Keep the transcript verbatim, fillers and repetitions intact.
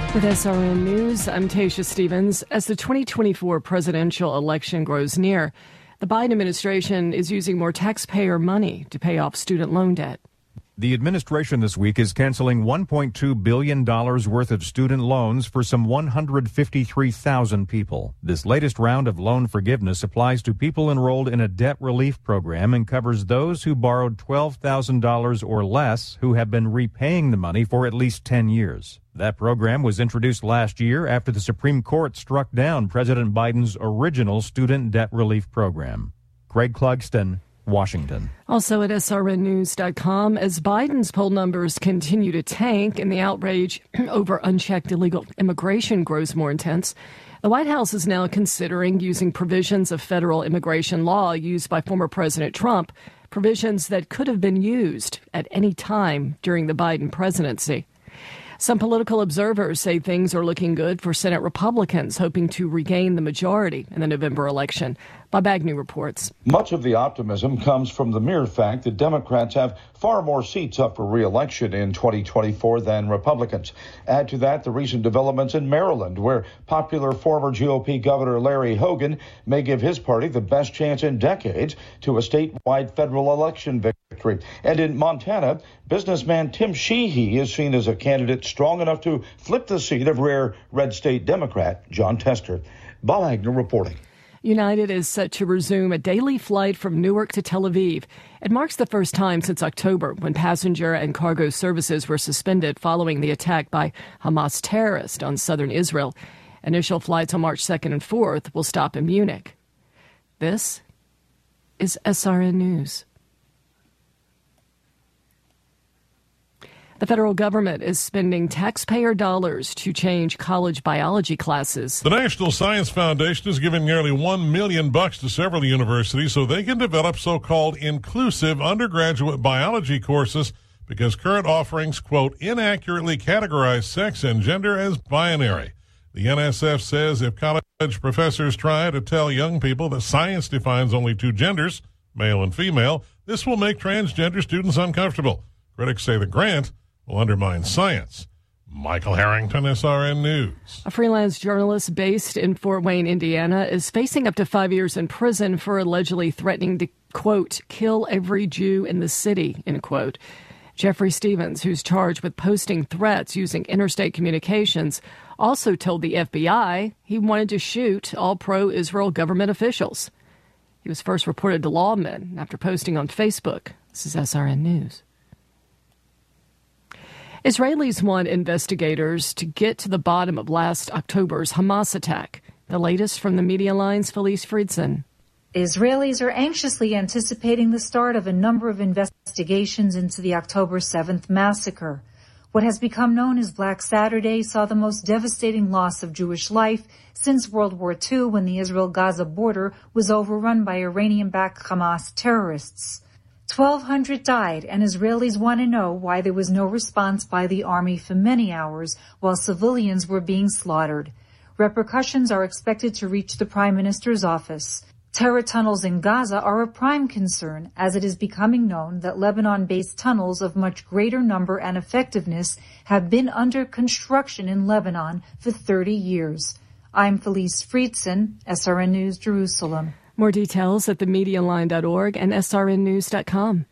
With S R N News, I'm Tasha Stevens. As the twenty twenty-four presidential election grows near, the Biden administration is using more taxpayer money to pay off student loan debt. The administration this week is canceling one point two billion dollars worth of student loans for some one hundred fifty-three thousand people. This latest round of loan forgiveness applies to people enrolled in a debt relief program and covers those who borrowed twelve thousand dollars or less who have been repaying the money for at least ten years. That program was introduced last year after the Supreme Court struck down President Biden's original student debt relief program. Greg Clugston, Washington. Also at S R N news dot com, as Biden's poll numbers continue to tank and the outrage over unchecked illegal immigration grows more intense, the White House is now considering using provisions of federal immigration law used by former President Trump, provisions that could have been used at any time during the Biden presidency. Some political observers say things are looking good for Senate Republicans hoping to regain the majority in the November election. Bob Agnew reports. Much of the optimism comes from the mere fact that Democrats have far more seats up for re-election in twenty twenty-four than Republicans. Add to that the recent developments in Maryland, where popular former G O P Governor Larry Hogan may give his party the best chance in decades to a statewide federal election victory. And in Montana, businessman Tim Sheehy is seen as a candidate strong enough to flip the seat of rare red state Democrat Jon Tester. Bob Agnew reporting. United is set to resume a daily flight from Newark to Tel Aviv. It marks the first time since October when passenger and cargo services were suspended following the attack by Hamas terrorists on southern Israel. Initial flights on March second and fourth will stop in Munich. This is S R N News. The federal government is spending taxpayer dollars to change college biology classes. The National Science Foundation is giving nearly one million bucks to several universities so they can develop so-called inclusive undergraduate biology courses because current offerings, quote, inaccurately categorize sex and gender as binary. The N S F says if college professors try to tell young people that science defines only two genders, male and female, this will make transgender students uncomfortable. Critics say the grant will undermine science. Michael Harrington, S R N News. A freelance journalist based in Fort Wayne, Indiana, is facing up to five years in prison for allegedly threatening to, quote, kill every Jew in the city, end quote. Jeffrey Stevens, who's charged with posting threats using interstate communications, also told the F B I he wanted to shoot all pro-Israel government officials. He was first reported to lawmen after posting on Facebook. This is S R N News. Israelis want investigators to get to the bottom of last October's Hamas attack. The latest from the Media Line's Felice Friedson. Israelis are anxiously anticipating the start of a number of investigations into the October seventh massacre. What has become known as Black Saturday saw the most devastating loss of Jewish life since World War Two, when the Israel-Gaza border was overrun by Iranian-backed Hamas terrorists. twelve hundred died, and Israelis want to know why there was no response by the army for many hours while civilians were being slaughtered. Repercussions are expected to reach the Prime Minister's office. Terror tunnels in Gaza are a prime concern, as it is becoming known that Lebanon-based tunnels of much greater number and effectiveness have been under construction in Lebanon for thirty years. I'm Felice Friedson, S R N News, Jerusalem. More details at the media line dot org and S R N news dot com.